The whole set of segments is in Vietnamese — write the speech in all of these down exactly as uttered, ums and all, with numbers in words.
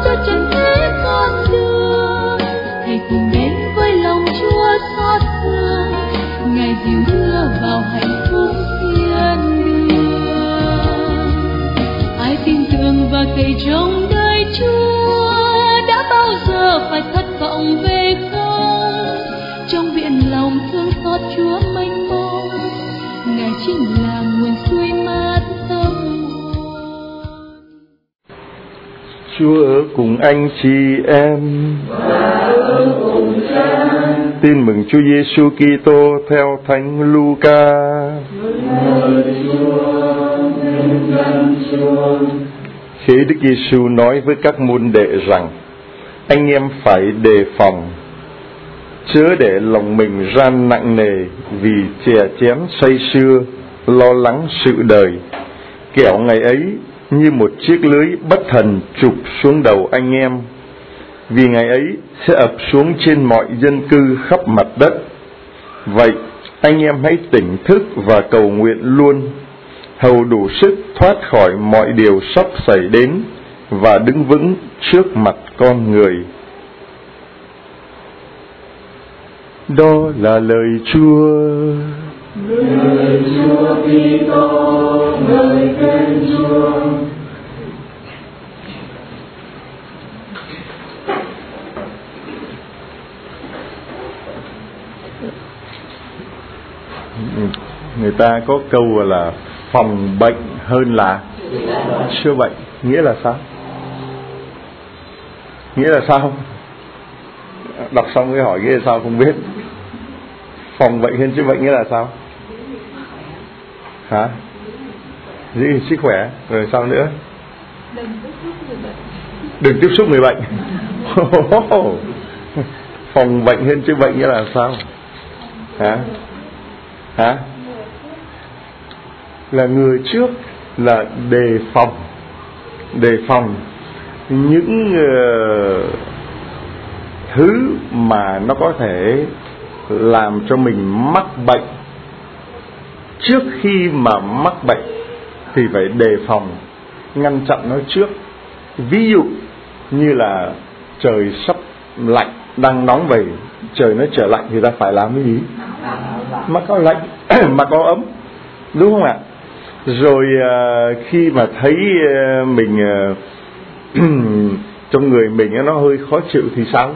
cho trần thế con đường. Hãy cùng đến với lòng Chúa xót thương, Ngài dìu đưa vào hạnh phúc thiên đường. Ai tin tưởng và cậy trông đời Chúa đã bao giờ phải thất vọng về không? Trong biển lòng thương xót Chúa mênh mông, Ngài chính là nguồn xuôi mát tâm hồn. Chúa ở cùng anh chị em. Tin mừng Chúa Giêsu Kitô theo Thánh Luca. Khi Đức Giêsu nói với các môn đệ rằng anh em phải đề phòng, chớ để lòng mình ra nặng nề vì chè chén say sưa lo lắng sự đời, kẻo ngày ấy như một chiếc lưới bất thần chụp xuống đầu anh em, vì ngày ấy sẽ ập xuống trên mọi dân cư khắp mặt đất. Vậy anh em hãy tỉnh thức và cầu nguyện luôn, hầu đủ sức thoát khỏi mọi điều sắp xảy đến và đứng vững trước mặt con người. Đó là lời Chúa. Lời Chúa Kitô, lời khen Chúa. Người ta có câu là phòng bệnh hơn là chữa bệnh. Nghĩa là sao? Nghĩa là sao? Đọc xong cái hỏi nghĩa là sao không biết. Phòng bệnh hơn chữa bệnh nghĩa là sao? Hả? Giữ gìn sức khỏe. Rồi sao nữa? Đừng tiếp xúc người bệnh. Phòng bệnh hơn chữa bệnh nghĩa là sao? Hả? Hả? Là người trước là đề phòng, đề phòng những uh, thứ mà nó có thể làm cho mình mắc bệnh. Trước khi mà mắc bệnh thì phải đề phòng, ngăn chặn nó trước. Ví dụ như là trời sắp lạnh, đang nóng vậy, trời nó trở lạnh thì ta phải làm cái gì? Mặc áo lạnh, mặc áo ấm, đúng không ạ? Rồi uh, khi mà thấy uh, mình uh, trong người mình nó hơi khó chịu thì sao?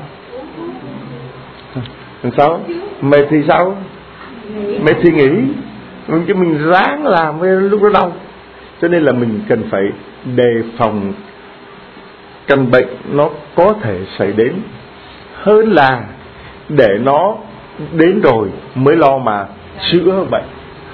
Làm sao? Mệt thì sao? Mệt thì nghỉ. Chứ mình ráng làm với lúc đó đau. Cho nên là mình cần phải đề phòng căn bệnh nó có thể xảy đến, hơn là để nó đến rồi mới lo mà chữa bệnh.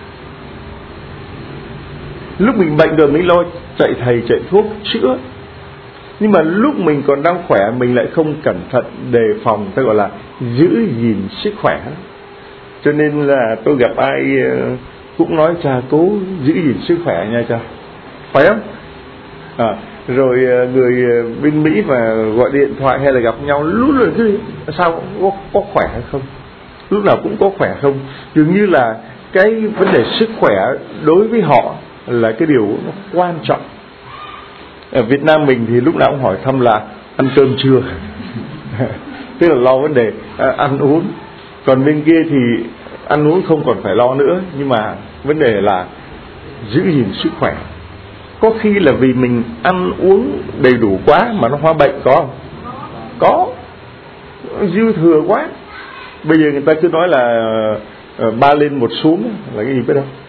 Lúc mình bệnh rồi mới lo chạy thầy chạy thuốc chữa. Nhưng mà lúc mình còn đang khỏe mình lại không cẩn thận đề phòng, ta gọi là giữ gìn sức khỏe. Cho nên là tôi gặp ai cũng nói cha cố giữ gìn sức khỏe nha cha, phải không? À, rồi người bên Mỹ mà gọi điện thoại hay là gặp nhau lúc rồi cứ sao có, có khỏe hay không, lúc nào cũng có khỏe không. Dường như là cái vấn đề sức khỏe đối với họ là cái điều nó quan trọng. Ở Việt Nam mình thì lúc nào cũng hỏi thăm là ăn cơm chưa tức là lo vấn đề à, ăn uống. Còn bên kia thì ăn uống không còn phải lo nữa, nhưng mà vấn đề là giữ gìn sức khỏe. Có khi là vì mình ăn uống đầy đủ quá mà nó hóa bệnh, có không? Có. Dư thừa quá. Bây giờ người ta cứ nói là uh, ba lên một xuống là cái gì biết không?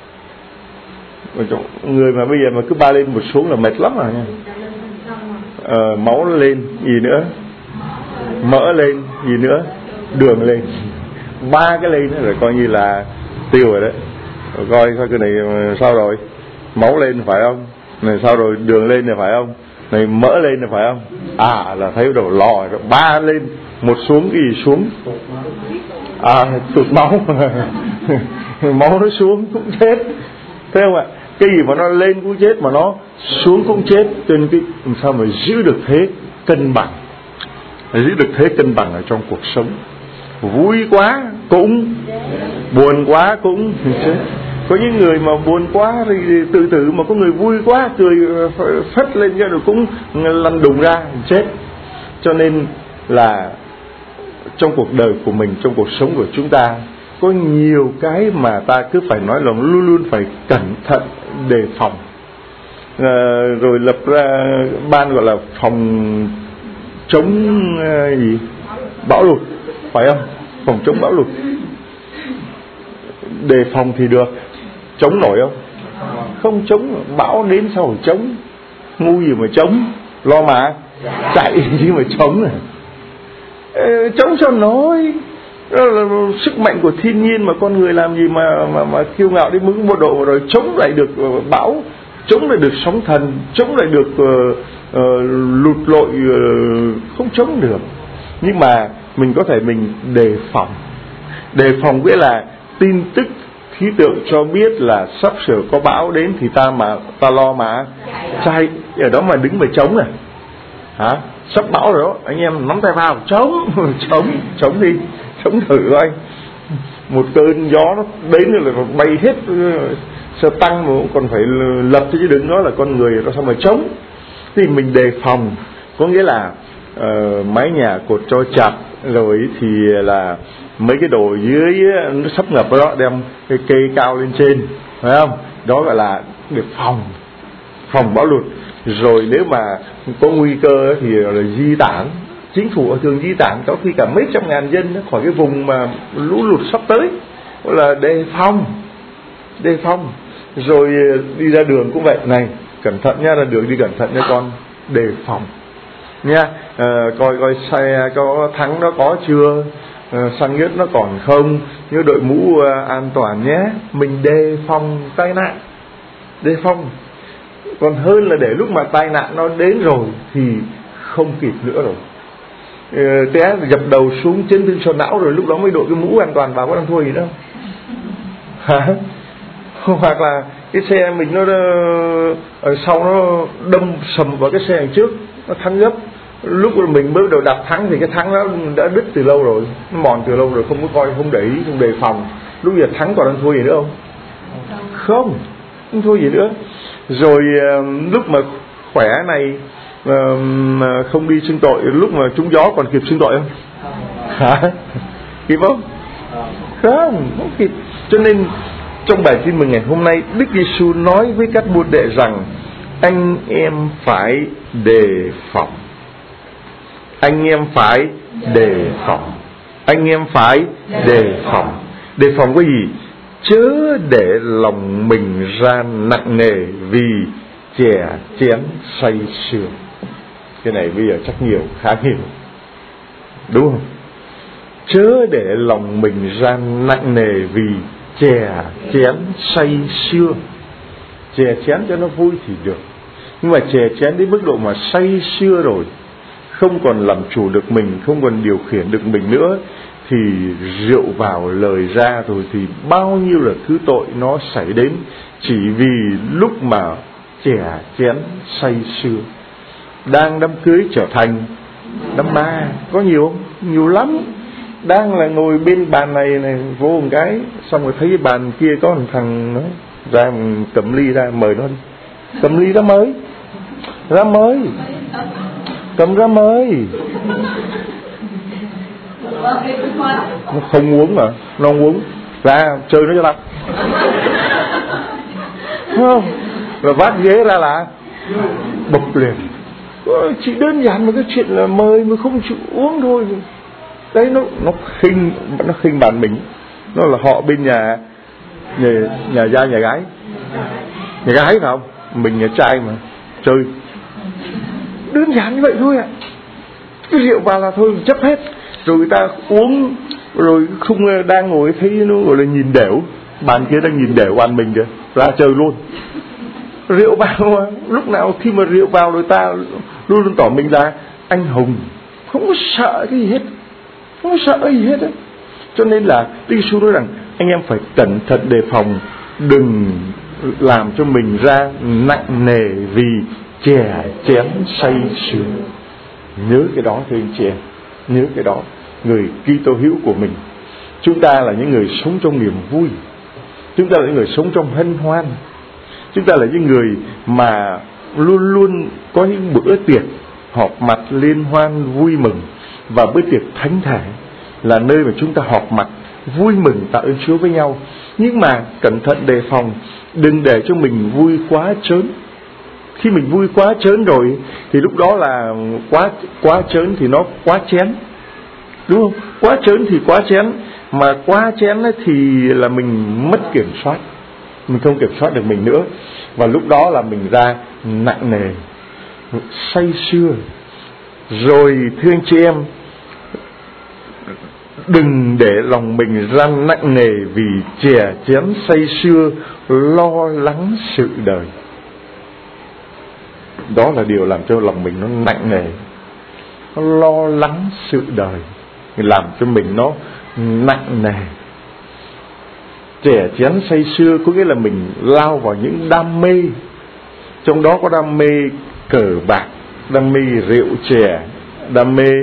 Người mà bây giờ mà cứ ba lên một xuống là mệt lắm rồi nha. Uh, máu lên gì nữa, mỡ lên gì nữa, đường lên, ba cái lên rồi coi như là tiêu rồi đấy. Rồi coi coi cái này sao rồi, máu lên phải không, này sao rồi, đường lên là phải không, này mỡ lên là phải không, à là thấy đầu lò rồi. Ba lên một xuống cái gì xuống, à tụt máu máu nó xuống cũng chết, thấy không ạ? Cái gì mà nó lên cũng chết, mà nó xuống cũng chết. Cho nên cái làm sao mà giữ được thế cân bằng, giữ được thế cân bằng ở trong cuộc sống. Vui quá cũng, buồn quá cũng chết. Có những người mà buồn quá thì tự tử, mà có người vui quá cười phất lên cho rồi cũng lăn đùng ra chết. Cho nên là trong cuộc đời của mình, trong cuộc sống của chúng ta, có nhiều cái mà ta cứ phải nói là luôn luôn phải cẩn thận đề phòng. À, rồi lập ra ban gọi là phòng chống uh, gì bão lụt, phải không? Phòng chống bão lụt. Đề phòng thì được, chống nổi không? Không chống, bão đến sao phải chống? Ngu gì mà chống, lo mà chạy chứ mà chống này. Ê, chống cho nổi. Đó là sức mạnh của thiên nhiên mà con người làm gì mà mà mà kiêu ngạo đến mức một độ rồi chống lại được bão, chống lại được sóng thần, chống lại được uh, uh, lụt lội, uh, không chống được. Nhưng mà mình có thể mình đề phòng. Đề phòng nghĩa là tin tức khí tượng cho biết là sắp sửa có bão đến thì ta mà ta lo mà chạy, ở đó mà đứng mà chống à? Hả? Sắp bão rồi đó, anh em nắm tay vào chống, chống, chống đi, chống thử coi. Một cơn gió nó đến rồi là bay hết xe tăng mà cũng còn phải lập chứ đừng nói là con người nó sao mà chống. Thì mình đề phòng có nghĩa là uh, mái nhà cột cho chặt, rồi thì là mấy cái đồ dưới nó sắp ngập đó đem cái cây cao lên trên, phải không? Đó gọi là để phòng, phòng bão lụt. Rồi nếu mà có nguy cơ thì là di tản. Chính phủ thường di tản có khi cả mấy trăm ngàn dân khỏi cái vùng mà lũ lụt sắp tới, gọi là đề phòng, đề phòng. Rồi đi ra đường cũng vậy này, cẩn thận nha, ra đường đi cẩn thận nha con, đề phòng nha. À, coi coi xe có thắng nó có chưa, à, xăng nhất nó còn không, nhớ đội mũ à, an toàn nhé. Mình đề phòng tai nạn, đề phòng. Còn hơn là để lúc mà tai nạn nó đến rồi thì không kịp nữa rồi, ờ, té dập đầu xuống chấn thương sọ não rồi lúc đó mới đội cái mũ an toàn vào, có đang thua gì đâu. Hả? Hoặc là cái xe mình nó ở sau nó đâm sầm vào cái xe đằng trước, nó thắng gấp. Lúc mà mình mới đầu đạp thắng thì cái thắng nó đã đứt từ lâu rồi, nó mòn từ lâu rồi, không có coi, không để ý, không đề phòng. Lúc giờ thắng còn đang thua gì nữa không? Không, không thua gì nữa. Rồi lúc mà khỏe này mà không đi xưng tội, lúc mà trúng gió còn kịp xưng tội không? Hả? Kịp không? Không, không kịp. Cho nên trong bài tin mừng ngày hôm nay, Đức Giêsu nói với các môn đệ rằng anh em phải đề phòng. Anh em phải đề phòng. Anh em phải đề phòng. Đề phòng cái gì? Chớ để lòng mình ra nặng nề vì chè chén say sưa. Cái này bây giờ chắc nhiều, khá nhiều, đúng không? Chớ để lòng mình ra nặng nề vì chè chén say sưa. Chè chén cho nó vui thì được, nhưng mà chè chén đến mức độ mà say sưa rồi, không còn làm chủ được mình, không còn điều khiển được mình nữa, thì rượu vào lời ra rồi thì bao nhiêu là thứ tội nó xảy đến, chỉ vì lúc mà chè chén say sưa. Đang đám cưới trở thành đám ma, có nhiều không? Nhiều lắm. Đang là ngồi bên bàn này này, vô một cái xong rồi thấy bàn kia có một thằng nói ra cầm ly ra, mời nó đi, cầm ly ra mới, ra mới, cầm ra mới. Nó không uống mà, nó không uống, ra chơi nó cho tao, không? Rồi vác ghế ra là bập liền. Chỉ đơn giản một cái chuyện là mời mà không chịu uống thôi. Đấy, nó nó khinh, nó khinh bạn mình. Nó là họ bên nhà nhà nhà gia nhà gái, nhà gái phải không? Mình nhà trai mà chơi. Đơn giản như vậy thôi ạ. À. Cái rượu vào là thôi chấp hết. Rồi người ta uống rồi không đang ngồi thấy nó gọi là nhìn đểu, bàn kia đang nhìn đểu bàn mình kìa, ra chơi luôn. Rượu vào mà, lúc nào khi mà rượu vào rồi ta luôn luôn tỏ mình là anh hùng, không có sợ cái gì hết, không có sợ cái gì hết á. Cho nên là Đức Giêsu nói rằng anh em phải cẩn thận đề phòng, đừng làm cho mình ra nặng nề vì chè chén say sưa. Nhớ cái đó thưa anh chị em, nhớ cái đó. Người Kitô hữu của mình, chúng ta là những người sống trong niềm vui, Chúng ta là những người sống trong hân hoan. Chúng ta là những người mà luôn luôn có những bữa tiệc họp mặt liên hoan vui mừng. Và bữa tiệc thánh thể là nơi mà chúng ta họp mặt vui mừng tạ ơn Chúa với nhau. Nhưng mà cẩn thận đề phòng, đừng để cho mình vui quá trớn. Khi mình vui quá trớn rồi thì lúc đó là quá quá trớn thì nó quá chén, đúng không? Quá trớn thì quá chén, mà quá chén thì là mình mất kiểm soát, mình không kiểm soát được mình nữa, và lúc đó là mình ra nặng nề, say sưa. Rồi thưa anh chị em, đừng để lòng mình ra nặng nề vì chè chén say sưa lo lắng sự đời. Đó là điều làm cho lòng mình nó nặng nề. Nó lo lắng sự đời làm cho mình nó nặng nề. Chè chén say sưa có nghĩa là mình lao vào những đam mê. Trong đó có đam mê cờ bạc, đam mê rượu chè, đam mê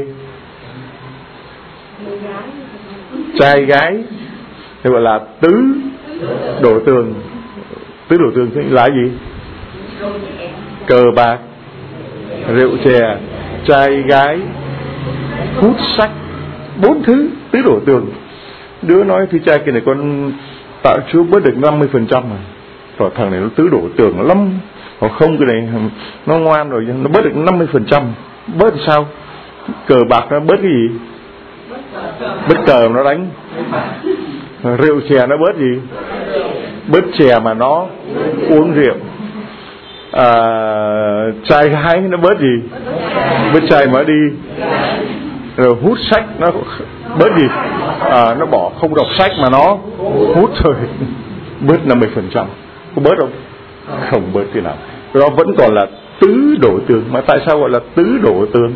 trai gái, hay gọi là tứ đổ tường. Tứ đổ tường là gì? Cờ bạc, rượu chè, trai gái, hút sách. Bốn thứ tứ đổ tường. Đứa nói thì trai kia này con tạo Chúa bớt được năm mươi phần trăm rồi, rồi thằng này nó tứ đổ tường lắm. Hoặc không, cái này nó ngoan rồi, nó bớt được năm mươi phần trăm. Bớt sao? Cờ bạc nó bớt cái gì? Bớt cờ nó đánh. Rượu chè nó bớt gì? Bớt chè mà nó uống rượu. À, trai gái nó bớt gì? Bớt trai mà đi. Rồi hút sách nó bớt gì? À, nó bỏ không đọc sách mà nó hút rồi. Bớt năm mươi phần trăm. Có bớt không? Không bớt thế nào. Đó vẫn còn là tứ đổ tường. Mà tại sao gọi là tứ đổ tường?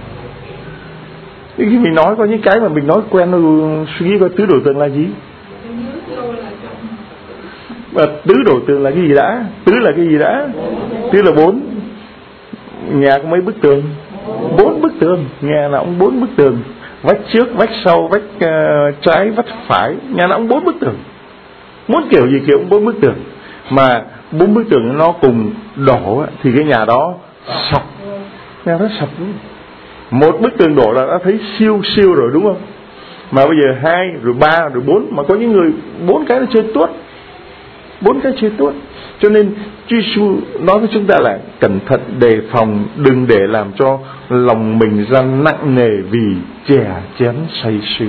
Khi mình nói có những cái mà mình nói quen rồi, suy nghĩ coi tứ đổ tường là gì? Và tứ đổ tường là cái gì đã? Tứ là cái gì đã? Tứ là bốn. Nhà có mấy bức tường? Bốn bức tường. Nhà nào cũng bốn bức tường. Vách trước, vách sau, vách uh, trái, vách phải. Nhà nào cũng bốn bức tường. Muốn kiểu gì kiểu cũng bốn bức tường. Mà bốn bức tường nó cùng đổ thì cái nhà đó sập. Nhà đó sập đúng. Một bức tường đổ là đã thấy siêu siêu rồi đúng không? Mà bây giờ hai, rồi ba, rồi bốn. Mà có những người bốn cái nó chơi tuốt. Bốn cái chơi tuốt. Cho nên Chúa Giêsu nói với chúng ta là cẩn thận đề phòng, đừng để làm cho lòng mình ra nặng nề vì chè chén say sưa.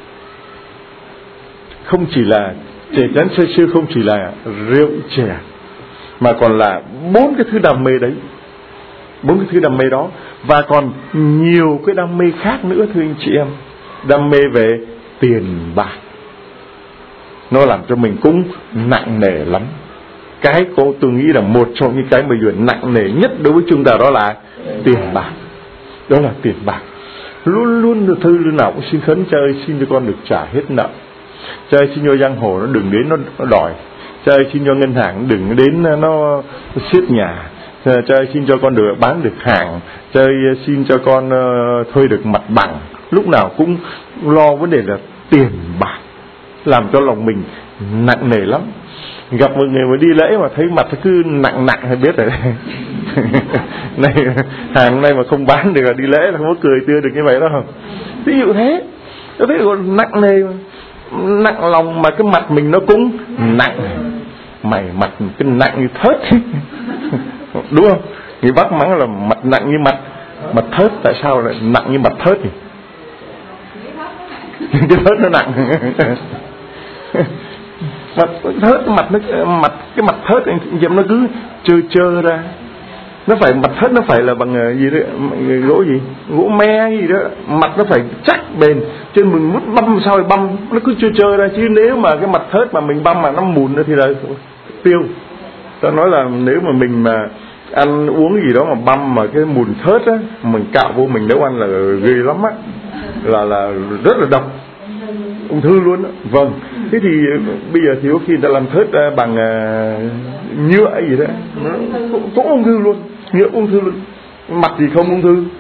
Không chỉ là chè chén say sưa, không chỉ là rượu chè, mà còn là bốn cái thứ đam mê đấy. Bốn cái thứ đam mê đó. Và còn nhiều cái đam mê khác nữa thưa anh chị em. Đam mê về tiền bạc, nó làm cho mình cũng nặng nề lắm. Cái cô tôi nghĩ là một trong những cái bây giờ nặng nề nhất đối với chúng ta đó là tiền bạc. Đó là tiền bạc. Luôn luôn thư lúc nào cũng xin khấn: Cha ơi xin cho con được trả hết nợ. Cha ơi xin cho giang hồ nó đừng đến nó, nó đòi. Cha ơi xin cho ngân hàng đừng đến nó, nó siết nhà. Cha ơi xin cho con được bán được hàng. Cha ơi xin cho con uh, thuê được mặt bằng. Lúc nào cũng lo vấn đề là tiền bạc, làm cho lòng mình nặng nề lắm. Gặp một người mà đi lễ mà thấy mặt cứ nặng nặng hay biết rồi. Này hàng này mà không bán được là đi lễ là không có cười tươi được như vậy đâu. Ví dụ thế, tôi thấy còn nặng nề mà. Nặng lòng mà cái mặt mình nó cũng nặng. Mày mặt cái nặng như thớt. Đúng không? Người Bắc mắng là mặt nặng như mặt mặt thớt. Tại sao lại nặng như mặt thớt nhỉ? Cái thớt nó nặng. Mặt thớt mặt nó mặt cái mặt thớt em nó cứ trơ trơ ra. Nó phải mặt thớt nó phải là bằng gì đấy, gỗ gì, gỗ me gì đó, mặt nó phải chắc bền. Trên mình muốn băm sao thì băm nó cứ trơ trơ ra. Chứ nếu mà cái mặt thớt mà mình băm mà nó mùn thì là tiêu. Ta nói là nếu mà mình mà ăn uống gì đó mà băm mà cái mùn thớt á, mình cạo vô mình nấu ăn là ghê lắm á, là là rất là độc, ung thư luôn á. Vâng. Thế thì bây giờ thì có khi người ta làm thớt bằng uh, nhựa gì đó, nó cũng, cũng ung thư luôn, nhựa ung thư luôn. Mặt thì không ung thư.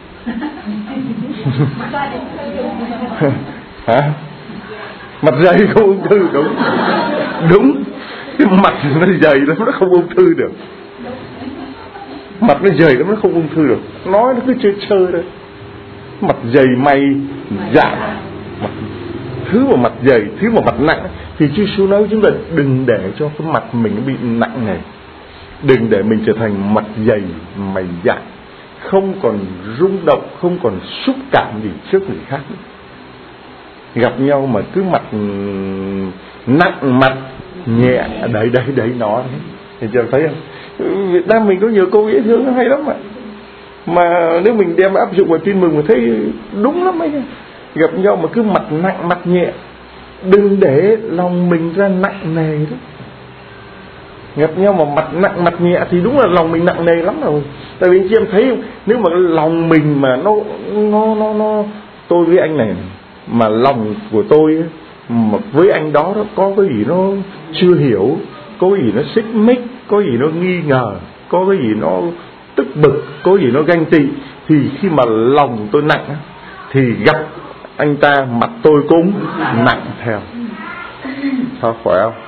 Hả? Mặt dày không ung thư, đúng. Đúng. Cái mặt nó dày lắm, nó không ung thư được. Mặt nó dày lắm, nó không ung thư được. Nói nó cứ chơi chơi thôi. Mặt dày mày dạ, mặt, thứ mà mặt dày, thứ mà mặt nặng, thì Chúa Giêsu nói chúng ta đừng để cho cái mặt mình bị nặng này, đừng để mình trở thành mặt dày mày dạn, không còn rung động, không còn xúc cảm gì trước người khác nữa. Gặp nhau mà cứ mặt nặng mặt nhẹ, đấy đấy đấy nó đấy. Thì chưa thấy không? Việt Nam mình có nhiều câu dễ thương hay lắm mà. Mà nếu mình đem áp dụng vào tin mừng, mình thấy đúng lắm ấy. Gặp nhau mà cứ mặt nặng mặt nhẹ, đừng để lòng mình ra nặng nề đó. Gặp nhau mà mặt nặng mặt nhẹ thì đúng là lòng mình nặng nề lắm rồi. Tại vì anh chị em thấy không, nếu mà lòng mình mà nó nó nó nó tôi với anh này, mà lòng của tôi mà với anh đó, đó có cái gì nó chưa hiểu, có cái gì nó xích mích, có gì nó nghi ngờ, có cái gì nó tức bực, có gì nó ganh tị, thì khi mà lòng tôi nặng thì gặp anh ta mặt tôi cũng nặng theo. Sao, khỏe không?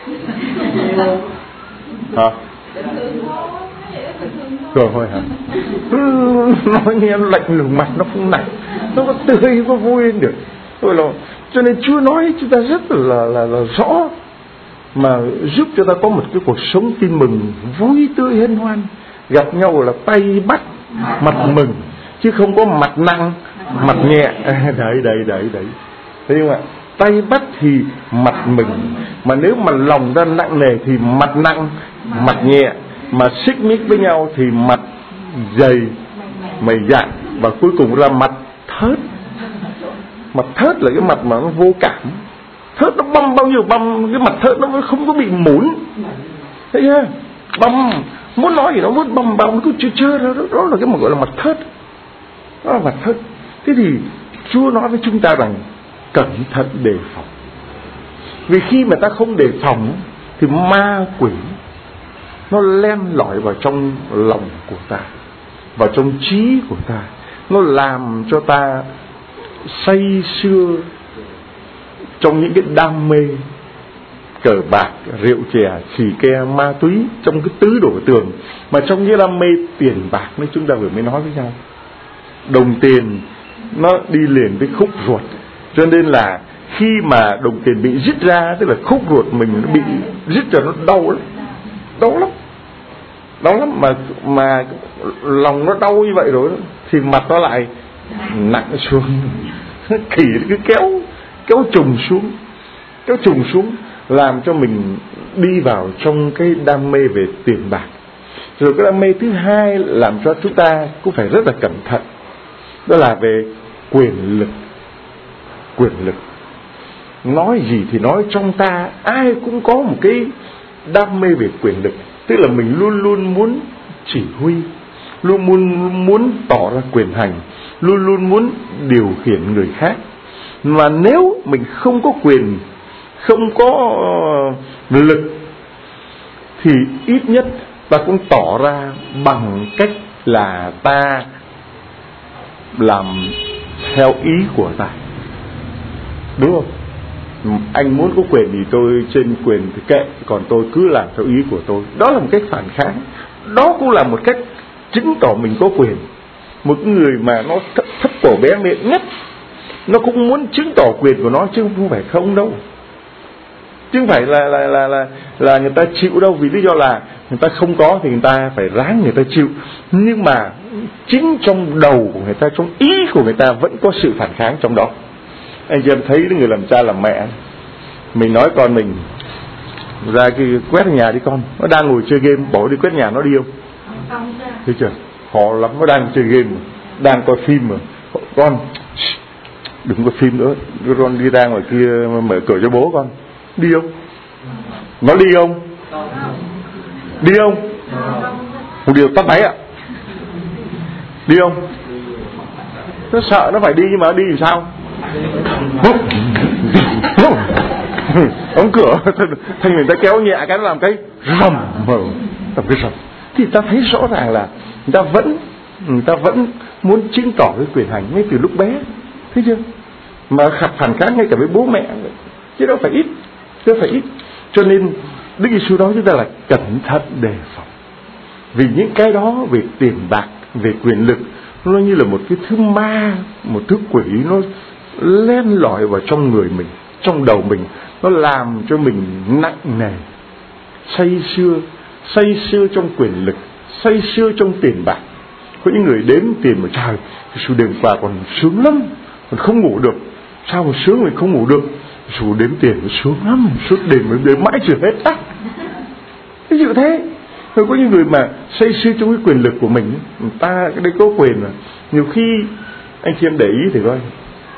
Hả? Rồi thôi hả? Nói nghe nó lạnh lùng, mặt nó không nặng, nó có tươi, có vui lên được. Rồi là, cho nên Chúa nói chúng ta rất là, là, là rõ, mà giúp cho ta có một cái cuộc sống tin mừng vui tươi hân hoan. Gặp nhau là tay bắt mặt mừng, chứ không có mặt nặng mặt nhẹ. Đấy đấy đấy đấy, thấy không ạ? Tay bắt thì mặt mừng, mà nếu mà lòng ra nặng nề thì mặt nặng mặt nhẹ, mà xích mích với nhau thì mặt dày mày dạn, và cuối cùng là mặt thớt. Mặt thớt là cái mặt mà nó vô cảm. Thớt nó băm bao nhiêu băm, cái mặt thớt nó không có bị mũn, thấy chưa? Băm, muốn nói gì nó muốn băm băm, nó cứ chơi chơi đó, đó là cái mà gọi là mặt thớt. Đó là mặt thớt. Thế thì Chúa nói với chúng ta rằng cẩn thận đề phòng. Vì khi mà ta không đề phòng thì ma quỷ nó len lỏi vào trong lòng của ta, vào trong trí của ta, nó làm cho ta say sưa trong những cái đam mê cờ bạc, rượu chè, xì ke, ma túy, trong cái tứ đổ tường. Mà trong những đam mê tiền bạc nên chúng ta vừa mới nói với nhau, đồng tiền nó đi liền với khúc ruột, cho nên là khi mà đồng tiền bị rít ra, tức là khúc ruột mình nó bị rít ra, nó đau lắm, đau lắm, đau lắm. Mà mà lòng nó đau như vậy rồi thì mặt nó lại nặng xuống, kỳ cứ kéo kéo trùng xuống, kéo trùng xuống, làm cho mình đi vào trong cái đam mê về tiền bạc. Rồi cái đam mê thứ hai làm cho chúng ta cũng phải rất là cẩn thận, đó là về quyền lực. Quyền lực, nói gì thì nói, trong ta ai cũng có một cái đam mê về quyền lực, tức là mình luôn luôn muốn chỉ huy, luôn luôn muốn tỏ ra quyền hành, luôn luôn muốn điều khiển người khác. Mà nếu mình không có quyền, không có lực, thì ít nhất ta cũng tỏ ra bằng cách là ta làm theo ý của ta, đúng không? Anh muốn có quyền thì tôi trên quyền thì kệ, còn tôi cứ làm theo ý của tôi. Đó là một cách phản kháng, đó cũng là một cách chứng tỏ mình có quyền. Một người mà nó thấp, thấp cổ bé miệng nhất, nó cũng muốn chứng tỏ quyền của nó, chứ không phải không đâu, chứ không phải là là là là là người ta chịu đâu. Vì lý do là người ta không có thì người ta phải ráng người ta chịu, nhưng mà chính trong đầu của người ta, trong ý của người ta vẫn có sự phản kháng trong đó. Anh chị em thấy người làm cha làm mẹ, mình nói con mình ra cái quét nhà đi con, nó đang ngồi chơi game, bỏ đi quét nhà nó đi không? Thấy chưa? Khó lắm, nó đang chơi game, đang coi phim mà, con đừng có phim nữa, con đi ra ngoài kia mở cửa cho bố con. Đi không? Nó đi không? Đi không? Một điều tắt máy ạ. Đi không? Nó sợ nó phải đi, nhưng mà nó đi thì sao? Đóng cửa, thành người ta kéo nhẹ cái nó làm cái rầm mở, tập cái rầm. Thì ta thấy rõ ràng là người ta vẫn người ta vẫn muốn chứng tỏ cái quyền hành ngay từ lúc bé, thấy chưa? Mà khập phản kháng ngay cả với bố mẹ, chứ đâu phải ít, chứ phải ít. Cho nên Đức Giêsu nói chúng ta là cẩn thận đề phòng. Vì những cái đó về tiền bạc, về quyền lực, nó như là một cái thứ ma, một thứ quỷ, nó len lỏi vào trong người mình, trong đầu mình, nó làm cho mình nặng nề, say sưa, say sưa trong quyền lực, say sưa trong tiền bạc. Có những người đếm tiền mà trời, Giêsu đêm qua còn sướng lắm, còn không ngủ được. Sao mà sướng mình không ngủ được? Giêsu đếm tiền nó sướng lắm, suốt đêm mới đếm mãi chưa hết tắt. Ví dụ thế. Rồi có những người mà say sưa trong cái quyền lực của mình, người ta cái đấy có quyền mà. Nhiều khi anh chị em để ý thì coi,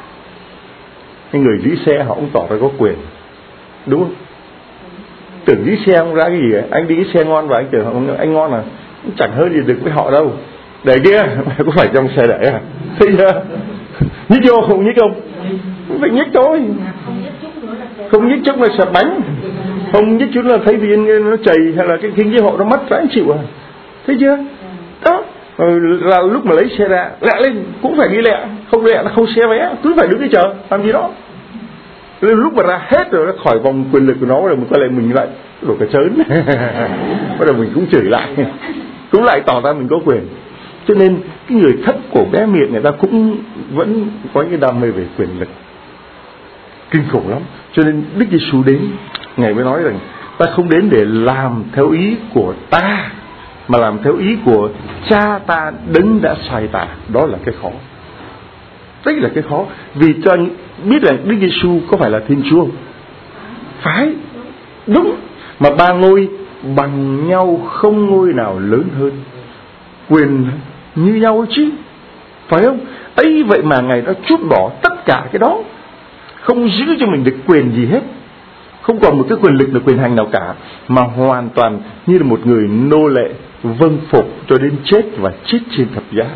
cái người giữ xe họ cũng tỏ ra có quyền, đúng không? Tưởng giữ xe không ra cái gì ấy. Anh đi cái xe ngon và anh tưởng anh ngon à, cũng chẳng hơn gì được với họ đâu. Để kia có phải trong xe để à? Thấy chưa? Nhích vô không nhích không? Phải nhích thôi. Không nhích chút là sập bánh, không nhích chút là thấy viên nó chảy, hay là cái kính chiếu hậu nó mất phải anh chịu à? Thấy chưa? Đó. Rồi là lúc mà lấy xe ra lẹ lên cũng phải đi lẹ, không lẹ là không xe vé, cứ phải đứng cái chờ làm gì đó. Lúc mà ra hết rồi, nó khỏi vòng quyền lực của nó rồi, mình quay lại mình lại đổ cả trớn. Bắt đầu mình cũng chửi lại, cũng lại tỏ ra mình có quyền. Cho nên cái người thấp cổ bé miệng người ta cũng vẫn có những đam mê về quyền lực kinh khủng lắm. Cho nên Đức Giêsu đến, Ngài mới nói rằng ta không đến để làm theo ý của ta, mà làm theo ý của Cha ta đấng đã sai ta. Đó là cái khó. Đấy là cái khó. Vì cho anh biết là Đức Giêsu có phải là Thiên Chúa không? Phải. Đúng. Mà ba ngôi bằng nhau, không ngôi nào lớn hơn. Quyền như nhau chứ, phải không? Ấy vậy mà Ngài đã trút bỏ tất cả cái đó, không giữ cho mình được quyền gì hết, không còn một cái quyền lực, được quyền hành nào cả, mà hoàn toàn như là một người nô lệ vâng phục cho đến chết và chết trên thập giá.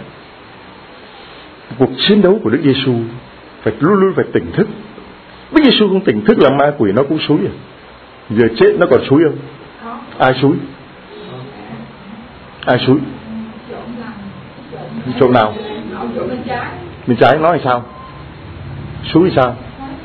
Cuộc chiến đấu của Đức Giêsu phải luôn luôn phải tỉnh thức. Đức Giêsu không tỉnh thức là ma quỷ nó cũng xúi à? Giờ chết nó còn xúi không? Ai xúi? Ai xúi? Chỗ nào? Bên trái nói là sao? Xúi thì sao?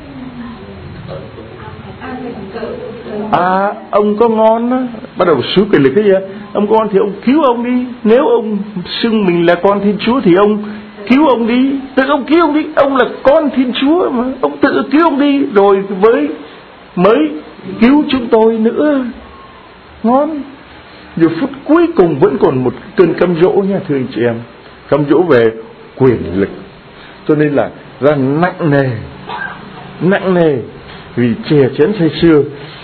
À, ông có ngon á, bắt đầu xúi quyền lực cái gì? Ông con thì ông cứu ông đi. Nếu ông xưng mình là con Thiên Chúa thì ông cứu ông đi. Tự ông cứu ông đi. Ông là con Thiên Chúa mà, ông tự cứu ông đi, rồi với mới cứu chúng tôi nữa. Ngon. Nhiều phút cuối cùng vẫn còn một cơn cám dỗ nha thưa anh chị em, cám dỗ về quyền lực. Cho nên là ra nặng nề, nặng nề vì chè chén say sưa,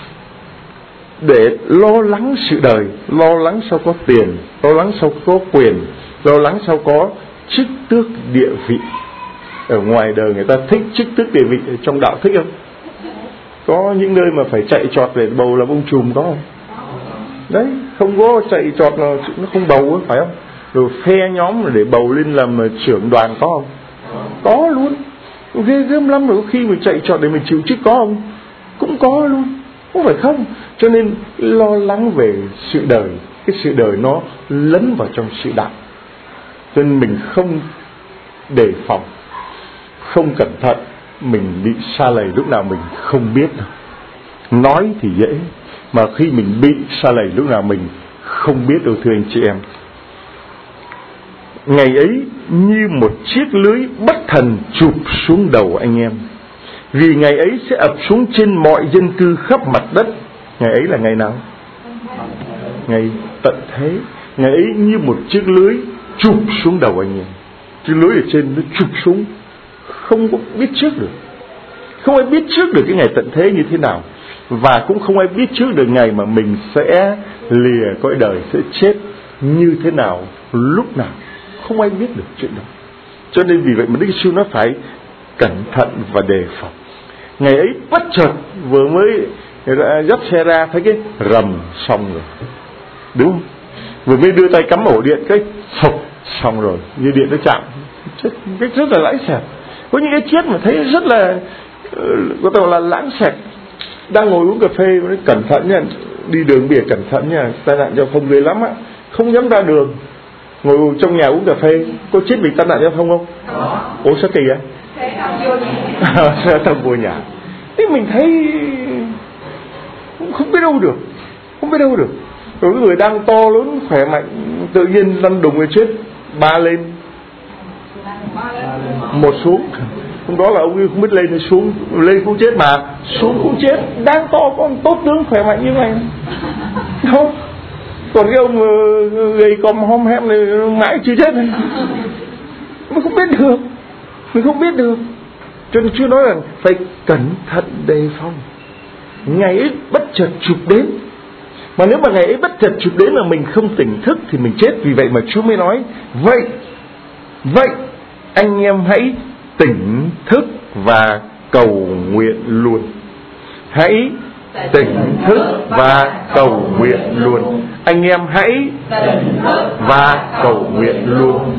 để lo lắng sự đời, lo lắng sau có tiền, lo lắng sau có quyền, lo lắng sau có chức tước địa vị. Ở ngoài đời người ta thích chức tước địa vị, trong đạo thích không? Có những nơi mà phải chạy trọt để bầu làm ông trùm có không? Đấy, không có chạy trọt là nó không bầu, phải không? Rồi phe nhóm để bầu lên làm trưởng đoàn có không? Có luôn. Ghê gớm lắm. Rồi khi mình chạy trọt để mình chịu chức có không? Cũng có luôn, không phải không. Cho nên lo lắng về sự đời, cái sự đời nó lấn vào trong sự đạo. Cho nên mình không đề phòng, không cẩn thận, mình bị sa lầy lúc nào mình không biết đâu. Nói thì dễ, mà khi mình bị sa lầy lúc nào mình không biết đâu thưa anh chị em. Ngày ấy như một chiếc lưới bất thần chụp xuống đầu anh em, vì ngày ấy sẽ ập xuống trên mọi dân cư khắp mặt đất. Ngày ấy là ngày nào? Ngày tận thế. Ngày ấy như một chiếc lưới chụp xuống đầu anh em. Chiếc lưới ở trên nó chụp xuống, không có biết trước được. Không ai biết trước được cái ngày tận thế như thế nào, và cũng không ai biết trước được ngày mà mình sẽ lìa cõi đời, sẽ chết như thế nào, lúc nào. Không ai biết được chuyện đó. Cho nên vì vậy mà Đức Giêsu nó phải cẩn thận và đề phòng. Ngày ấy bất chợt vừa mới dắt xe ra thấy cái rầm xong rồi, đúng không? Vừa mới đưa tay cắm ổ điện cái sộc xong rồi, như điện nó chạm, chết cái rất là lãng xẹt. Có những cái chết mà thấy rất là có thể là lãng xẹt. Đang ngồi uống cà phê mới cẩn thận nha, đi đường bìa cẩn thận nha, tai nạn giao thông ghê lắm á, không dám ra đường. Ngồi trong nhà uống cà phê, có chết vì tai nạn giao thông không? Có. Ủa sao kỳ vậy? Xe tông vô nhà. Thế mình thấy không biết đâu được. Không biết đâu được. Rồi người đang to lớn khỏe mạnh tự nhiên lăn đùng người chết, ba lên một xuống. Hôm đó là ông ấy không biết lên hay xuống, lên cũng chết mà xuống cũng chết. Đang to con tốt tướng khỏe mạnh như vậy không. Còn cái ông gầy còm hom hem này mãi chưa chết này. Mình không biết được, mình không biết được. Cho nên Chúa nói rằng phải cẩn thận đề phòng. Ngày ấy bất chợt chụp đến, mà nếu mà ngày ấy bất chợt chụp đến mà mình không tỉnh thức thì mình chết. Vì vậy mà Chúa mới nói vậy, vậy anh em hãy tỉnh thức và cầu nguyện luôn. Hãy tỉnh thức và cầu nguyện luôn. Anh em hãy tỉnh thức và cầu nguyện luôn.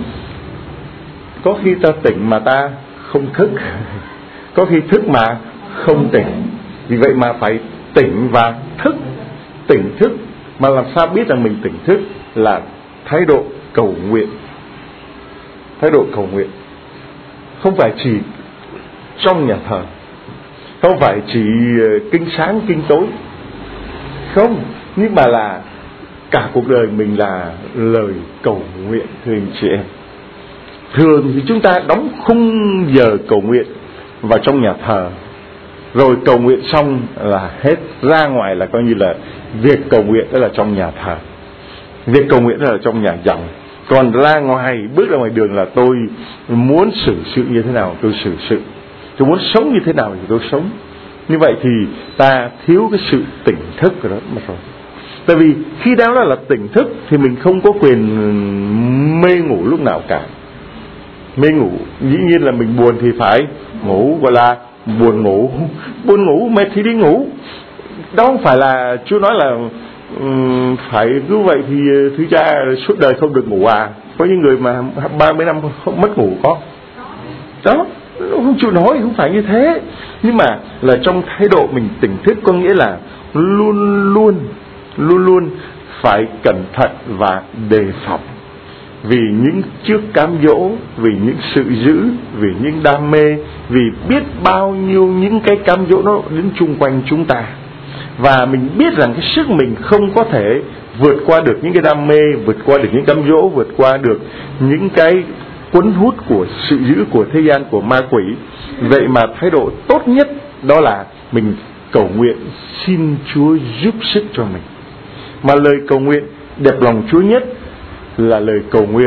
Có khi ta tỉnh mà ta không thức, có khi thức mà không tỉnh. Vì vậy mà phải tỉnh và thức. Tỉnh thức mà làm sao biết rằng mình tỉnh thức? Là thái độ cầu nguyện. Thái độ cầu nguyện không phải chỉ trong nhà thờ, không phải chỉ kinh sáng kinh tối, không, nhưng mà là cả cuộc đời mình là lời cầu nguyện. Thưa anh chị em, thường thì chúng ta đóng khung giờ cầu nguyện vào trong nhà thờ, rồi cầu nguyện xong là hết, ra ngoài là coi như là việc cầu nguyện đó là trong nhà thờ, việc cầu nguyện đó là trong nhà dòng. Còn ra ngoài, bước ra ngoài đường là tôi muốn xử sự như thế nào tôi xử sự, tôi muốn sống như thế nào thì tôi sống. Như vậy thì ta thiếu cái sự tỉnh thức rồi đó mà thôi. Tại vì khi đó là tỉnh thức thì mình không có quyền mê ngủ lúc nào cả. Mê ngủ, dĩ nhiên là mình buồn thì phải ngủ, gọi là buồn ngủ. Buồn ngủ, mệt thì đi ngủ. Đó không phải là Chúa nói là um, phải cứ vậy thì thứ cha suốt đời không được ngủ à. Có những người mà ba mươi năm không mất ngủ có. Đó, không chịu nói, không phải như thế. Nhưng mà là trong thái độ mình tỉnh thức, có nghĩa là luôn luôn Luôn luôn phải cẩn thận và đề phòng. Vì những trước cám dỗ, vì những sự dữ, vì những đam mê, vì biết bao nhiêu những cái cám dỗ nó đến chung quanh chúng ta. Và mình biết rằng cái sức mình không có thể vượt qua được những cái đam mê, vượt qua được những cám dỗ, vượt qua được những cái cuốn hút của sự dữ, của thế gian, của ma quỷ. Vậy mà thái độ tốt nhất đó là mình cầu nguyện xin Chúa giúp sức cho mình. Mà lời cầu nguyện đẹp lòng Chúa nhất là lời cầu nguyện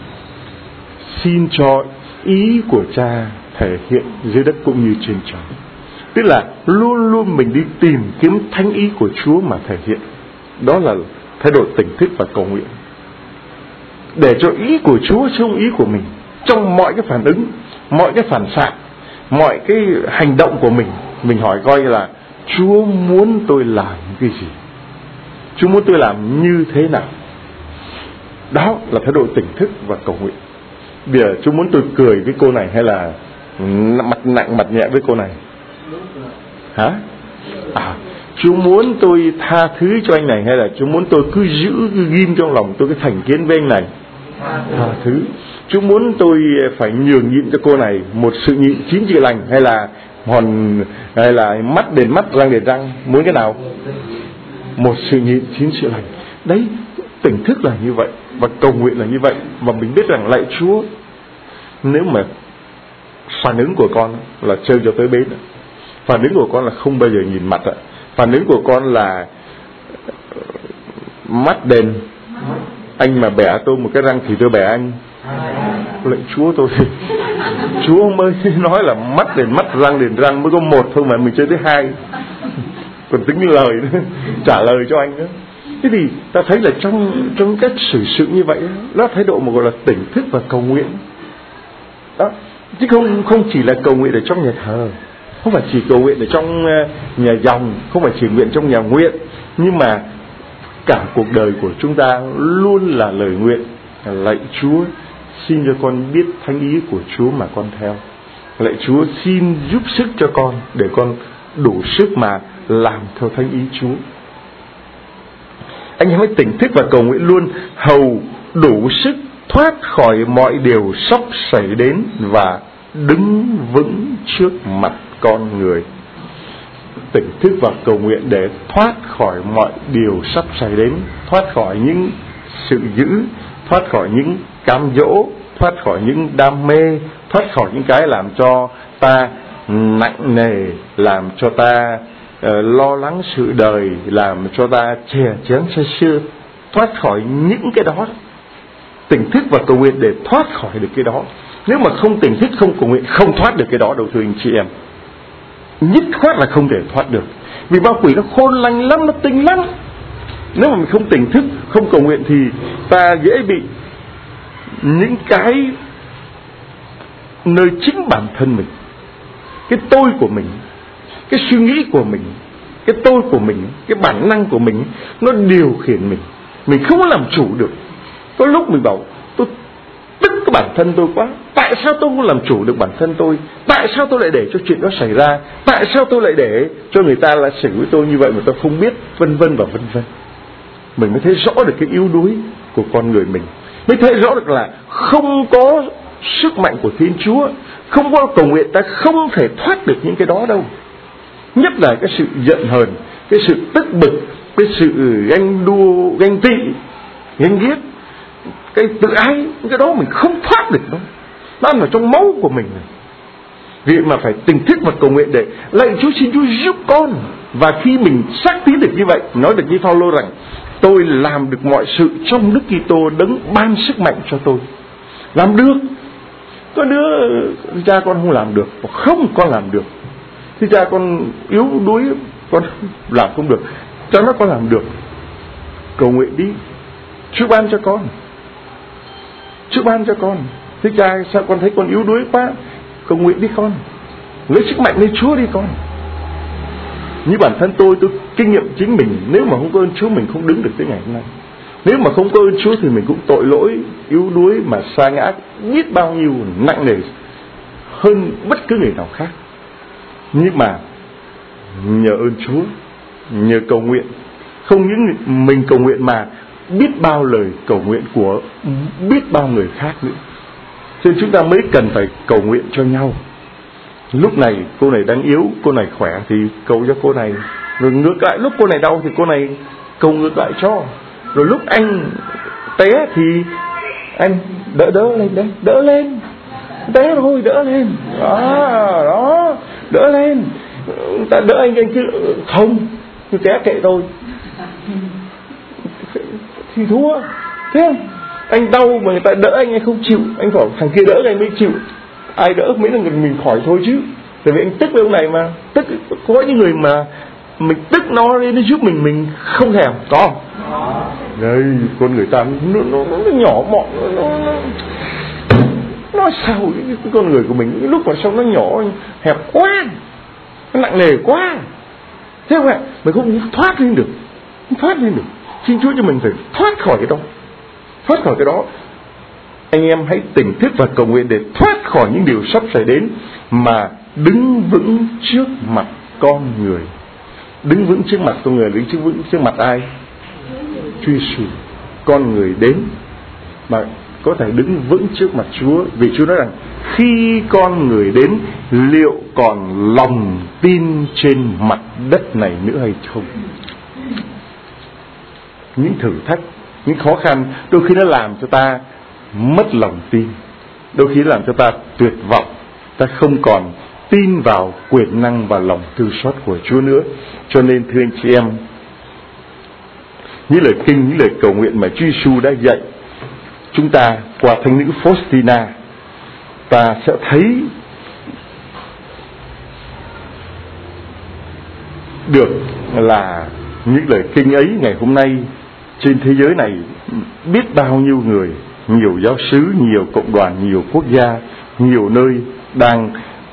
xin cho ý của Cha thể hiện dưới đất cũng như trên trời. Tức là luôn luôn mình đi tìm kiếm thánh ý của Chúa mà thể hiện. Đó là thái độ tỉnh thức và cầu nguyện, để cho ý của Chúa trong ý của mình, trong mọi cái phản ứng, mọi cái phản xạ, mọi cái hành động của mình. Mình hỏi coi là Chúa muốn tôi làm cái gì, Chúa muốn tôi làm như thế nào. Đó là thái độ tỉnh thức và cầu nguyện. Bây giờ Chúa muốn tôi cười với cô này hay là mặt nặng mặt nhẹ với cô này? Hả? À, Chúa muốn tôi tha thứ cho anh này hay là Chúa muốn tôi cứ giữ, cứ ghim trong lòng tôi cái thành kiến với anh này? Tha thứ. Chúa muốn tôi phải nhường nhịn cho cô này một sự nhịn chín chữa lành, hay là hòn, hay là mắt đền mắt răng đền răng? Muốn cái nào? Một sự nhịn chín chữa lành. Đấy, tỉnh thức là như vậy và cầu nguyện là như vậy. Và mình biết rằng lạy Chúa, nếu mà phản ứng của con là chơi cho tới bến, phản ứng của con là không bao giờ nhìn mặt, phản ứng của con là mắt đền, anh mà bẻ tôi một cái răng thì tôi bẻ anh. Lạy Chúa tôi Chúa mới nói là mắt đền mắt, răng đền răng, mới có một thôi mà mình chơi tới hai, còn tính lời nữa, trả lời cho anh nữa. Thế thì ta thấy là trong trong cách xử sự như vậy, đó thái độ mà gọi là tỉnh thức và cầu nguyện đó. Chứ không không chỉ là cầu nguyện ở trong nhà thờ, không phải chỉ cầu nguyện ở trong nhà dòng, không phải chỉ nguyện trong nhà nguyện, nhưng mà cả cuộc đời của chúng ta luôn là lời nguyện. Lạy Chúa, xin cho con biết thánh ý của Chúa mà con theo. Lạy Chúa, xin giúp sức cho con để con đủ sức mà làm theo thánh ý Chúa. Anh em hãy tỉnh thức và cầu nguyện luôn, hầu đủ sức thoát khỏi mọi điều sắp xảy đến và đứng vững trước mặt con người. tỉnh thức và cầu nguyện để thoát khỏi mọi điều sắp xảy đến, thoát khỏi những sự dữ, thoát khỏi những cám dỗ, thoát khỏi những đam mê, thoát khỏi những cái làm cho ta nặng nề, làm cho ta uh, lo lắng sự đời, làm cho ta chè chén say sưa, thoát khỏi những cái đó. Tỉnh thức và cầu nguyện để thoát khỏi được cái đó. Nếu mà không tỉnh thức, không cầu nguyện, không thoát được cái đó đâu thưa anh chị em. Nhất khoát là không thể thoát được. Vì ma quỷ nó khôn lanh lắm, nó tinh lắm. Nếu mà mình không tỉnh thức, không cầu nguyện thì ta dễ bị những cái nơi chính bản thân mình, cái tôi của mình, cái suy nghĩ của mình, cái tôi của mình, cái bản năng của mình, nó điều khiển mình. Mình không có làm chủ được. Có lúc mình bảo tôi tức cái bản thân tôi quá. Tại sao tôi không làm chủ được bản thân tôi? Tại sao tôi lại để cho chuyện đó xảy ra? Tại sao tôi lại để cho người ta lại xử với tôi như vậy mà tôi không biết? Vân vân và vân vân. Mình mới thấy rõ được cái yếu đuối của con người mình, mới thấy rõ được là không có sức mạnh của Thiên Chúa, không có cầu nguyện ta không thể thoát được những cái đó đâu. Nhất là cái sự giận hờn, cái sự tức bực, cái sự ganh đua, ganh tị, ganh ghét, cái tự ái, những cái đó mình không thoát được đâu. Nó ăn ở trong máu của mình này. Vì mà phải tỉnh thức và cầu nguyện để lạy Chúa, xin Chúa giúp con. Và khi mình xác tín được như vậy, nói được như Phaolô rằng tôi làm được mọi sự trong Đức Kitô đấng ban sức mạnh cho tôi. Làm được. Có đứa cha con không làm được, không con làm được. Thì cha con yếu đuối, con làm không được, cho nó con làm được. Cầu nguyện đi, Chúa ban cho con, Chúa ban cho con. Thế cha sao con thấy con yếu đuối quá? Cầu nguyện đi con, lấy sức mạnh lên Chúa đi con. Như bản thân tôi, tôi kinh nghiệm chính mình. Nếu mà không có ơn Chúa mình không đứng được tới ngày hôm nay. Nếu mà không có ơn Chúa thì mình cũng tội lỗi, yếu đuối mà sa ngã biết bao nhiêu nặng nề hơn bất cứ người nào khác. Nhưng mà nhờ ơn Chúa, nhờ cầu nguyện, không những mình cầu nguyện mà biết bao lời cầu nguyện của biết bao người khác nữa. Cho nên chúng ta mới cần phải cầu nguyện cho nhau. Lúc này cô này đang yếu, cô này khỏe thì cầu cho cô này. Rồi ngược lại lúc cô này đau thì cô này cầu ngược lại cho. Rồi lúc anh té thì anh đỡ đỡ lên, đấy, đỡ lên. Té thôi, đỡ lên. Đó, đó, đỡ lên. Ta đỡ anh, anh cứ không, cứ té kệ tôi thì thua. Thế không? Anh đau mà người ta đỡ anh, anh không chịu. Anh bảo thằng kia đỡ anh mới chịu. Ai đỡ mấy là mình khỏi thôi chứ. Tại vì anh tức với ông này mà. Tức, có những người mà mình tức nó đi, nó giúp mình, mình không thèm. Có đây, con người ta nó, nó, nó nhỏ mọn, nó, nó, nó sao cái con người của mình lúc mà sao nó nhỏ hẹp quá, nó nặng nề quá. Thế không ạ? Mình không thoát lên được, không thoát lên được. Xin Chúa cho mình phải thoát khỏi cái đó, thoát khỏi cái đó. Anh em hãy tỉnh thức và cầu nguyện để thoát khỏi những điều sắp xảy đến, mà đứng vững trước mặt con người. Đứng vững trước mặt con người, đứng trước vững trước mặt ai? Chúa Giêsu. Con người đến mà có thể đứng vững trước mặt Chúa, vì Chúa nói rằng khi con người đến, liệu còn lòng tin trên mặt đất này nữa hay không? Những thử thách, những khó khăn đôi khi nó làm cho ta mất lòng tin, đôi khi nó làm cho ta tuyệt vọng, ta không còn tin vào quyền năng và lòng thương xót của Chúa nữa. Cho nên thưa anh chị em, những lời kinh, những lời cầu nguyện mà Chúa Giêsu đã dạy chúng ta qua thánh nữ Faustina, ta sẽ thấy được là những lời kinh ấy ngày hôm nay trên thế giới này biết bao nhiêu người, nhiều giáo xứ, nhiều cộng đoàn, nhiều quốc gia, nhiều nơi đang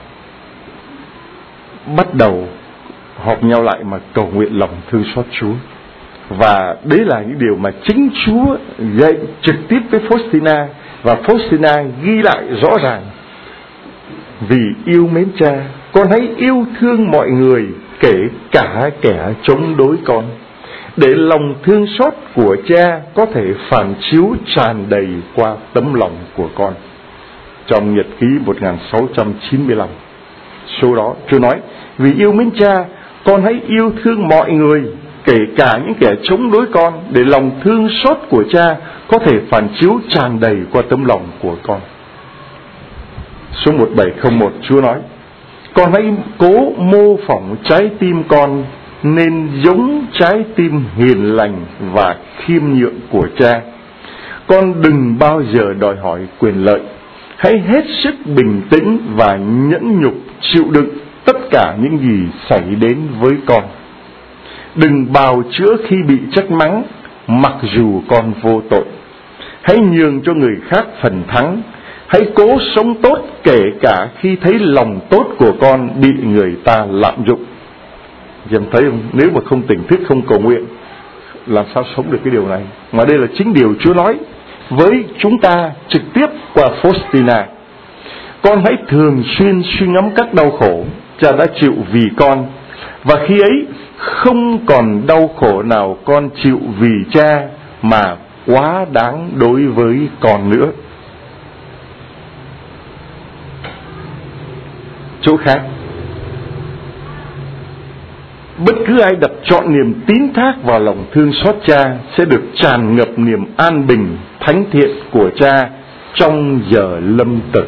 bắt đầu họp nhau lại mà cầu nguyện lòng thương xót Chúa. Và đấy là những điều mà chính Chúa dạy trực tiếp với Faustina, và Faustina ghi lại rõ ràng: vì yêu mến Cha, con hãy yêu thương mọi người, kể cả kẻ chống đối con, để lòng thương xót của Cha có thể phản chiếu tràn đầy qua tấm lòng của con. Trong nhật ký một nghìn sáu trăm chín mươi lăm, số đó Chúa nói: vì yêu mến Cha, Con hãy yêu thương mọi người, kể cả những kẻ chống đối con, để lòng thương xót của Cha có thể phản chiếu tràn đầy qua tấm lòng của con. Số một bảy không một, Chúa nói: con hãy cố mô phỏng trái tim con nên giống trái tim hiền lành và khiêm nhượng của Cha. Con đừng bao giờ đòi hỏi quyền lợi. Hãy hết sức bình tĩnh và nhẫn nhục chịu đựng tất cả những gì xảy đến với con. Đừng bào chữa khi bị trách mắng, mặc dù con vô tội. Hãy nhường cho người khác phần thắng. Hãy cố sống tốt kể cả khi thấy lòng tốt của con bị người ta lạm dụng. Em thấy không? Nếu mà không tỉnh thức, không cầu nguyện, làm sao sống được cái điều này? Mà đây là chính điều Chúa nói với chúng ta trực tiếp qua Faustina. Con hãy thường xuyên suy ngẫm các đau khổ Cha đã chịu vì con, và khi ấy không còn đau khổ nào con chịu vì Cha mà quá đáng đối với con nữa. Chỗ khác: bất cứ ai đặt trọn niềm tín thác vào lòng thương xót Cha sẽ được tràn ngập niềm an bình thánh thiện của Cha trong giờ lâm tử.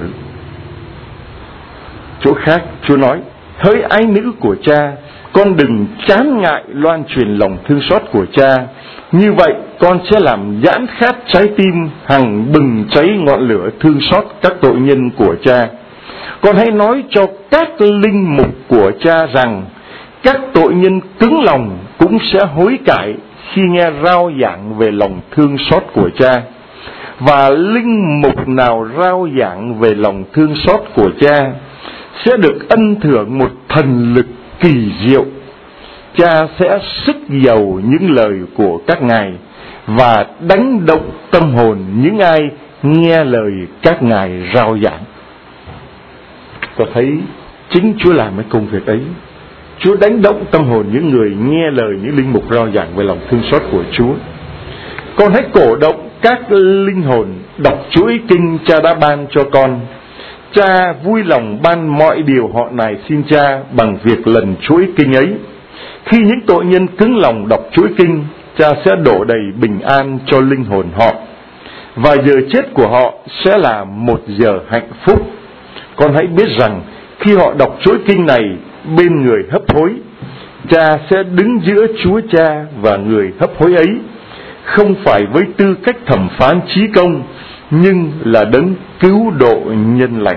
Chỗ khác Chúa nói: hỡi ái nữ của Cha, con đừng chán ngại loan truyền lòng thương xót của Cha. Như vậy con sẽ làm giãn khát trái tim hằng bừng cháy ngọn lửa thương xót các tội nhân của Cha. Con hãy nói cho các linh mục của Cha rằng các tội nhân cứng lòng cũng sẽ hối cải khi nghe rao giảng về lòng thương xót của Cha. Và linh mục nào rao giảng về lòng thương xót của Cha sẽ được ân thưởng một thần lực kỳ diệu. Cha sẽ sức dầu những lời của các ngài và đánh động tâm hồn những ai nghe lời các ngài rao giảng. Tôi thấy chính Chúa làm cái công việc ấy. Chúa đánh động tâm hồn những người nghe lời những linh mục rao giảng về lòng thương xót của Chúa. Con hãy cổ động các linh hồn đọc chuỗi kinh Cha đã ban cho con. Cha vui lòng ban mọi điều họ nài xin Cha bằng việc lần chuỗi kinh ấy. Khi những tội nhân cứng lòng đọc chuỗi kinh, Cha sẽ đổ đầy bình an cho linh hồn họ, và giờ chết của họ sẽ là một giờ hạnh phúc. Con hãy biết rằng khi họ đọc chuỗi kinh này bên người hấp hối, Cha sẽ đứng giữa Chúa Cha và người hấp hối ấy, không phải với tư cách thẩm phán chí công, nhưng là đấng cứu độ nhân lành.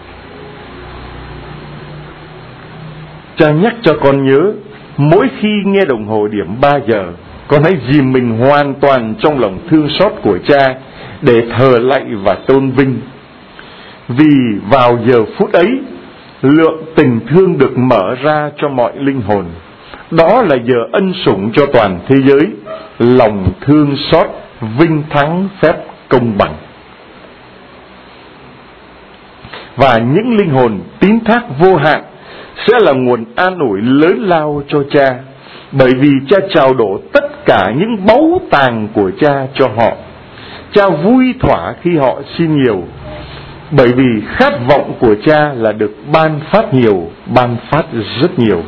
Cha nhắc cho con nhớ, mỗi khi nghe đồng hồ điểm ba giờ, con hãy dìm mình hoàn toàn trong lòng thương xót của Cha để thờ lạy và tôn vinh. Vì vào giờ phút ấy, lượng tình thương được mở ra cho mọi linh hồn. Đó là giờ ân sủng cho toàn thế giới, lòng thương xót vinh thắng phép công bằng. Và những linh hồn tín thác vô hạn sẽ là nguồn an ủi lớn lao cho Cha, bởi vì Cha trao đổ tất cả những báu tàng của Cha cho họ. Cha vui thỏa khi họ xin nhiều, bởi vì khát vọng của Cha là được ban phát nhiều, ban phát rất nhiều.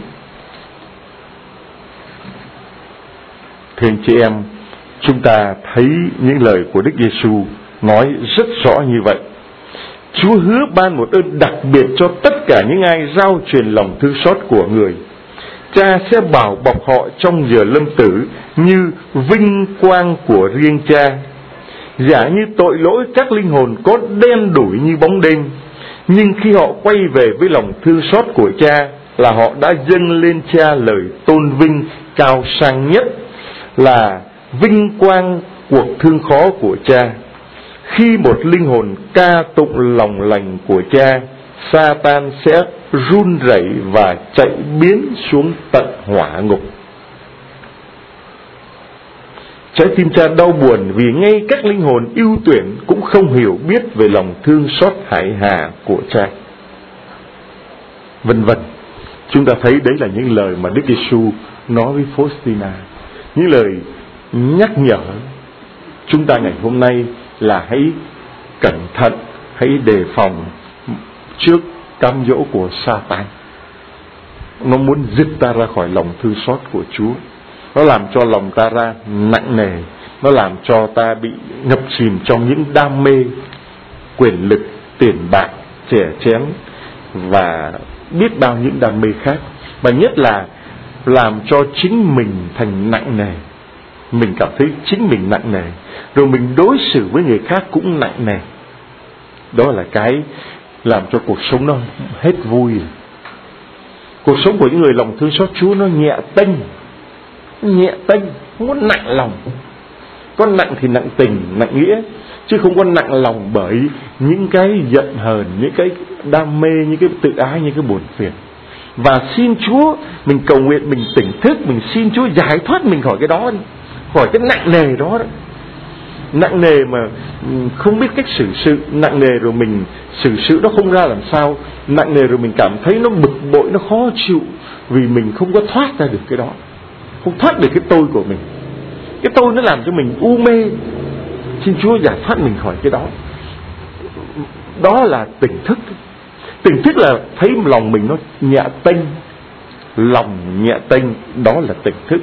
Thưa anh chị em, chúng ta thấy những lời của Đức Giêsu nói rất rõ như vậy. Chúa hứa ban một ơn đặc biệt cho tất cả những ai rao truyền lòng thương xót của người. Cha sẽ bảo bọc họ trong giờ lâm tử như vinh quang của riêng Cha. Giả như tội lỗi các linh hồn có đen đủi như bóng đêm, nhưng khi họ quay về với lòng thương xót của Cha là họ đã dâng lên Cha lời tôn vinh cao sang nhất, là vinh quang cuộc thương khó của Cha. Khi một linh hồn ca tụng lòng lành của Cha, Sa-tan sẽ run rẩy và chạy biến xuống tận hỏa ngục. Trái tim Cha đau buồn vì ngay các linh hồn ưu tuyển cũng không hiểu biết về lòng thương xót hải hà của Cha. Vân vân. Chúng ta thấy đấy là những lời mà Đức Giêsu nói với Faustina, những lời nhắc nhở chúng ta ngày hôm nay là hãy cẩn thận, hãy đề phòng trước cám dỗ của Sa-tan. nó muốn giật ta ra khỏi lòng thương xót của Chúa. Nó làm cho lòng ta ra nặng nề, nó làm cho ta bị ngập chìm trong những đam mê, quyền lực, tiền bạc, chè chén và biết bao những đam mê khác. Và nhất là làm cho chính mình thành nặng nề. Mình cảm thấy chính mình nặng nề, rồi mình đối xử với người khác cũng nặng nề. Đó là cái làm cho cuộc sống nó hết vui. Cuộc sống của những người lòng thương xót Chúa nó nhẹ tênh, nhẹ tênh, không có nặng lòng. Có nặng thì nặng tình, nặng nghĩa, chứ không có nặng lòng bởi những cái giận hờn, những cái đam mê, những cái tự ái, những cái buồn phiền. Và xin Chúa, mình cầu nguyện, mình tỉnh thức, mình xin Chúa giải thoát mình khỏi cái đó đi, khỏi cái nặng nề đó, đó. Nặng nề mà không biết cách xử sự, nặng nề rồi mình xử sự nó không ra làm sao, nặng nề rồi mình cảm thấy nó bực bội, nó khó chịu vì mình không có thoát ra được cái đó, không thoát được cái tôi của mình. Cái tôi nó làm cho mình u mê. Xin Chúa giải thoát mình khỏi cái đó. Đó là tỉnh thức. Tỉnh thức là thấy lòng mình nó nhẹ tênh. Lòng nhẹ tênh, đó là tỉnh thức.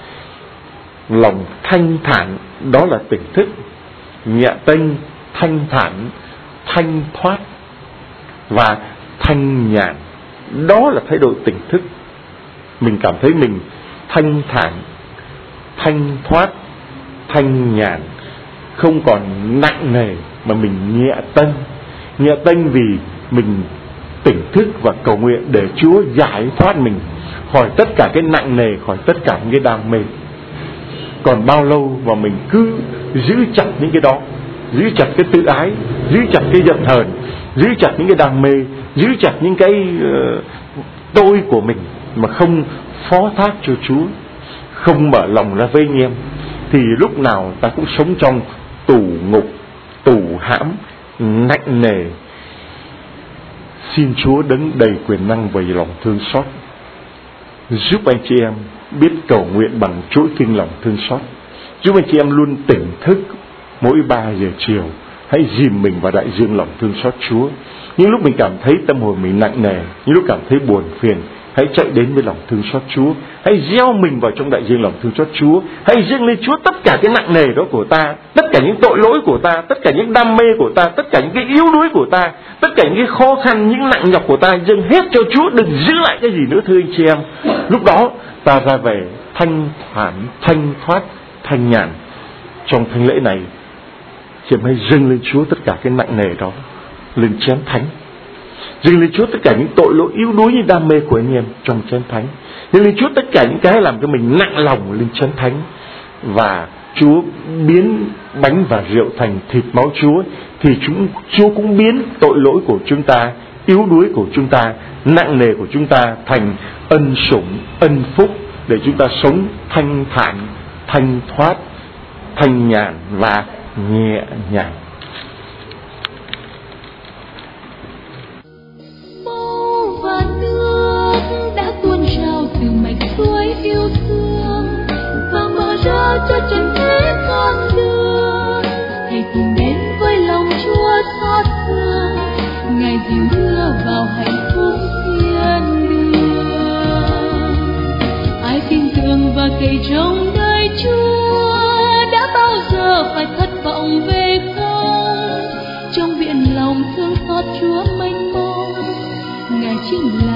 Lòng thanh thản, đó là tỉnh thức. Nhẹ tênh, thanh thản, thanh thoát và thanh nhàn, đó là thái độ tỉnh thức. Mình cảm thấy mình thanh thản, thanh thoát, thanh nhàn, không còn nặng nề mà mình nhẹ tênh. Nhẹ tênh vì mình tỉnh thức và cầu nguyện để Chúa giải thoát mình khỏi tất cả cái nặng nề, khỏi tất cả những cái đam mê. Còn bao lâu mà mình cứ giữ chặt những cái đó, giữ chặt cái tự ái, giữ chặt cái giận hờn, giữ chặt những cái đam mê, giữ chặt những cái uh, tôi của mình mà không phó thác cho Chúa, không mở lòng ra với anh em, thì lúc nào ta cũng sống trong tù ngục, tù hãm, nặng nề. Xin Chúa đấng đầy quyền năng và lòng thương xót giúp anh chị em biết cầu nguyện bằng chuỗi kinh lòng thương xót, giúp anh chị em luôn tỉnh thức mỗi ba giờ chiều. Hãy dìm mình vào đại dương lòng thương xót Chúa. Những lúc mình cảm thấy tâm hồn mình nặng nề, những lúc cảm thấy buồn phiền, hãy chạy đến với lòng thương xót Chúa. Hãy gieo mình vào trong đại dương lòng thương xót Chúa. Hãy dâng lên Chúa tất cả cái nặng nề đó của ta, tất cả những tội lỗi của ta, tất cả những đam mê của ta, tất cả những cái yếu đuối của ta, tất cả những cái khó khăn, những nặng nhọc của ta, dâng hết cho Chúa, đừng giữ lại cái gì nữa thưa anh chị em. Lúc đó ta ra về thanh thản, thanh thoát, thanh nhàn. Trong thánh lễ này, chị em hãy dâng lên Chúa tất cả cái nặng nề đó lên chén thánh. Dâng lên Chúa tất cả những tội lỗi yếu đuối như đam mê của anh em trong chén thánh. Dâng lên Chúa tất cả những cái làm cho mình nặng lòng lên chén thánh. Và Chúa biến bánh và rượu thành thịt máu Chúa, thì chúng, Chúa cũng biến tội lỗi của chúng ta, yếu đuối của chúng ta, nặng nề của chúng ta thành ân sủng, ân phúc, để chúng ta sống thanh thản, thanh thoát, thanh nhàn và nhẹ nhàng. Máu và nước đã tuôn trào từ mạch suối yêu thương và mở ra cho trần thế con đường. Hãy cùng đến với lòng Chúa xót xa, Ngài dìu đưa vào hạnh phúc thiên đường. Ai tin tưởng và cậy trông đời Chúa đã bao giờ phải thất vọng về không? Trong viện lòng thương xót Chúa mênh mông, Ngài chính là